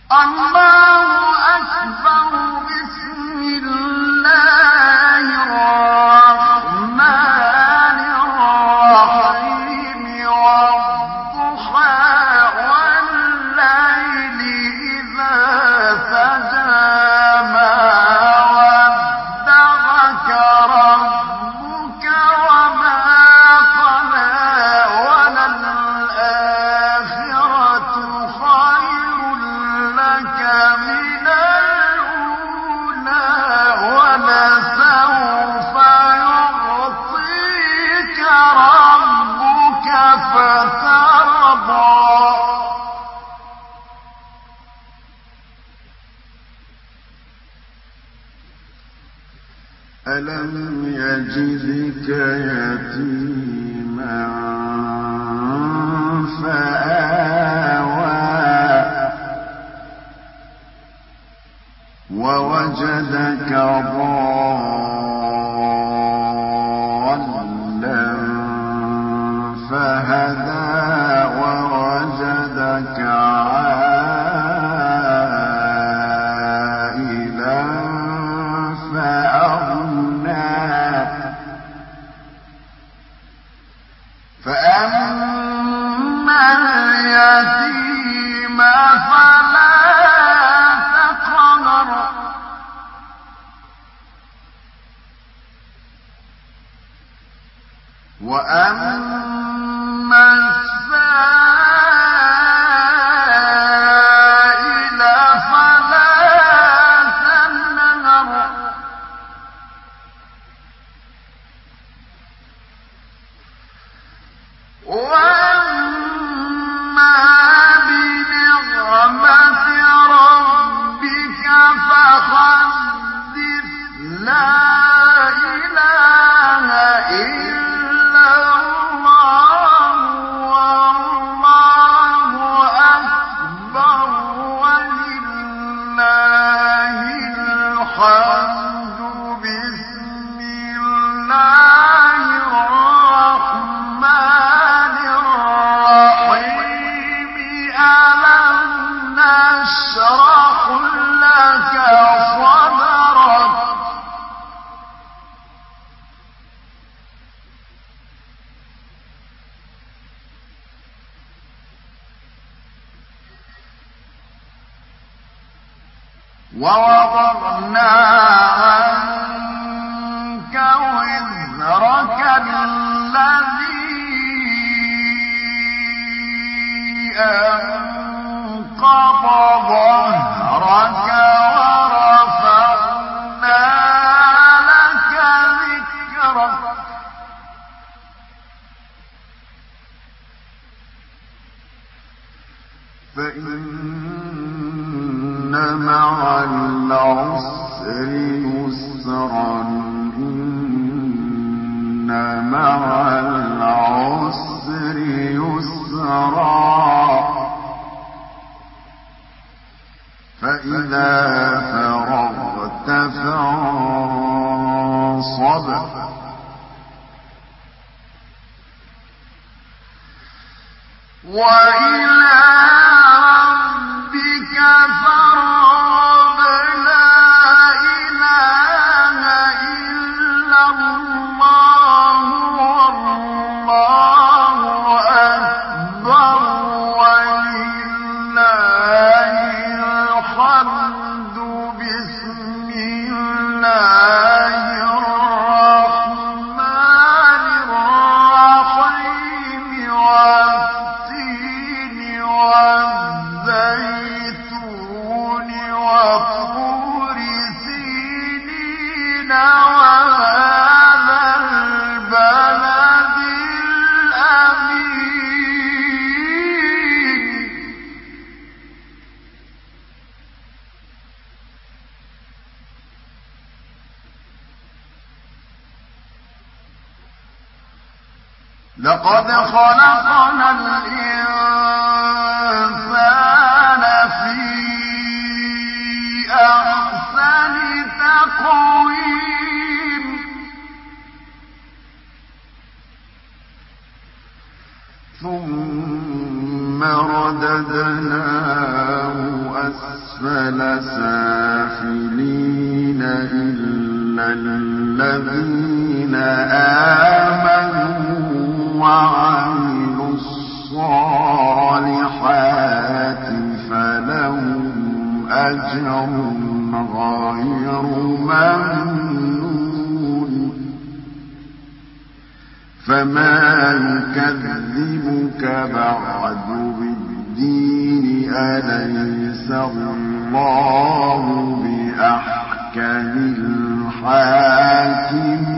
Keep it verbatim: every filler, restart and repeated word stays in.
ألم يجدك يتيما فآوى ووجدك ضالا فهدى ووجدك عائلا فأغنى فأما اليتيم فلا تقهر وأما السائل فلا تنهر وأما بنعمة ربك فحدث لا إله إلا الله والله أكبر ولله الحمد بسم الله الرحمن الرحيم ألم نشرح لك صدرك ووضعنا عنك وزرك الذي أنقض ظهرك ورفعنا لك ذكرك فإن مع العسر يسرا إن مع العسر يسرا فإذا فرغت فانصب وإلى ربك فارغب لا إله إلا الله والله أكبر ولله الحمد بسم الله الرحمن الرحيم والتين والزيتون وطور سينين وهذا البلد الأمين لقد خلقنا الإنسان في أحسن تقويم ثم رددناه أسفل أسفل سافلين إلا الذين آمنوا وعملوا الصالحات فلهم أجر غير ممنون فما يكذبك بعد بالدين أليس الله بأحكم الحاكمين